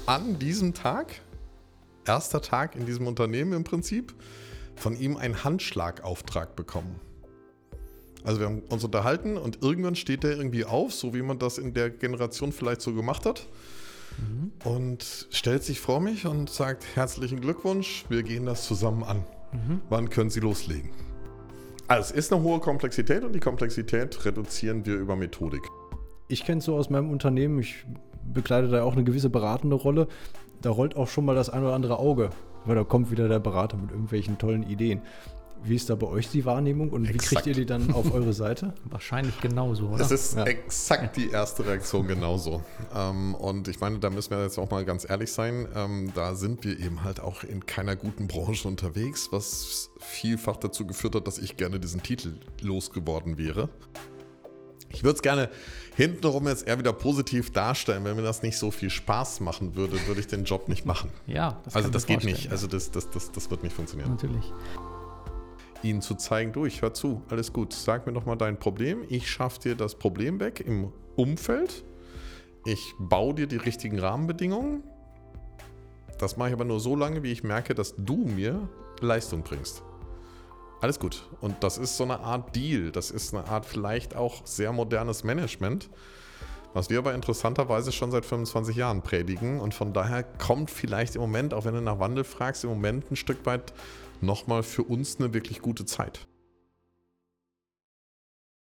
an diesem Tag, erster Tag in diesem Unternehmen im Prinzip, von ihm einen Handschlagauftrag bekommen. Also wir haben uns unterhalten und irgendwann steht der irgendwie auf, so wie man das in der Generation vielleicht so gemacht hat. Und stellt sich vor mich und sagt, herzlichen Glückwunsch, wir gehen das zusammen an. Wann können Sie loslegen? Also es ist eine hohe Komplexität und die Komplexität reduzieren wir über Methodik. Ich kenne es so aus meinem Unternehmen, ich bekleide da auch eine gewisse beratende Rolle. Da rollt auch schon mal das ein oder andere Auge, weil da kommt wieder der Berater mit irgendwelchen tollen Ideen. Wie ist da bei euch die Wahrnehmung und wie kriegt ihr die dann auf eure Seite? Wahrscheinlich genauso, oder? Es ist exakt die erste Reaktion genauso. Und ich meine, da müssen wir jetzt auch mal ganz ehrlich sein, da sind wir eben halt auch in keiner guten Branche unterwegs, was vielfach dazu geführt hat, dass ich gerne diesen Titel losgeworden wäre. Ich würde es gerne hintenrum jetzt eher wieder positiv darstellen. Wenn mir das nicht so viel Spaß machen würde, würde ich den Job nicht machen. Ja, das geht nicht. Also das wird nicht funktionieren. Natürlich. Ihnen zu zeigen, du, ich hör zu, alles gut, sag mir doch mal dein Problem, ich schaffe dir das Problem weg im Umfeld, ich baue dir die richtigen Rahmenbedingungen, das mache ich aber nur so lange, wie ich merke, dass du mir Leistung bringst. Alles gut. Und das ist so eine Art Deal, das ist eine Art vielleicht auch sehr modernes Management, was wir aber interessanterweise schon seit 25 Jahren predigen und von daher kommt vielleicht im Moment, auch wenn du nach Wandel fragst, im Moment ein Stück weit nochmal für uns eine wirklich gute Zeit.